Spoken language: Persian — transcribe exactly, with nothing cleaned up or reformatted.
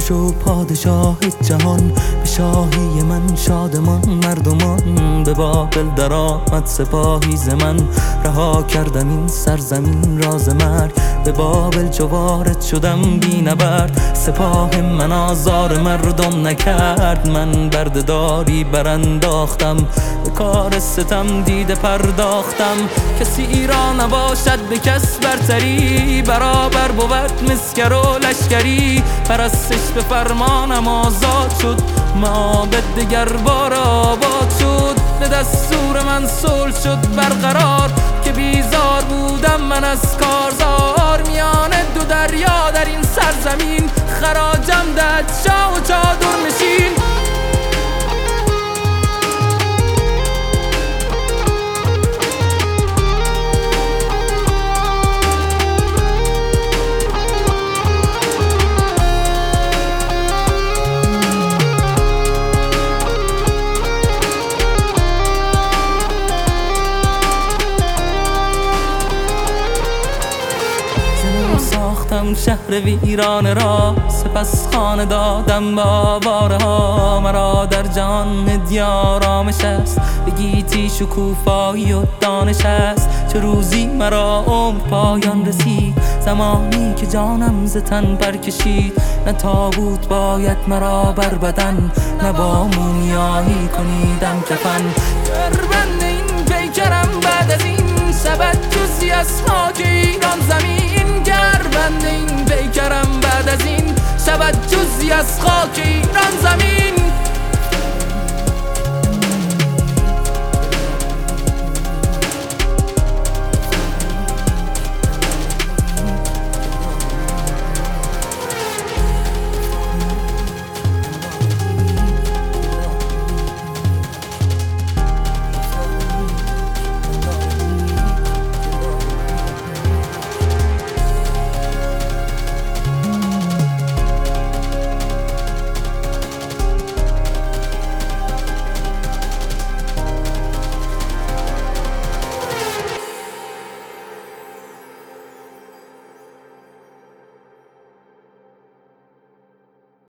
شو پادشاه جهان، به شاهی من شادمان مردمان. به بابل در آمد سپاهی ز من، رها کردم این سرزمین راز مرگ. به بابل چو وارد شدم بی نبرد، سپاه من آزار مردم نکرد. من بردهداری برانداختم، به کار ستم دیده پرداختم. کسی را نباشد به کس برتری، برابر بود مسکر و لشکری. پرستش به فرمانم آزاد شد، معابد دگر بار آباد شد. به دستور من صلح شد برقرار، که بیزار بودم من از کارزار. میان دو دریا در این سرزمین، خراجم دهد شاه و چادر نشین. ساختم شهر ویرانه را، سپس خانه دادم با آواره ها. مرا در جهان دیار آرامش است، به گیتی شکوفایی و دانش است. چه روزی مرا عمر پایان رسید، زمانی که جانم ز تن برکشید. نه تابوت باید مرا بر بدن، نه با مومیایی کنیدم کفن. در بند این پیکرم بعد از این، شود جزی از خاک ایران زمین. بند این پیکرم بعد از این، شود جزی از خاک ایران زمین.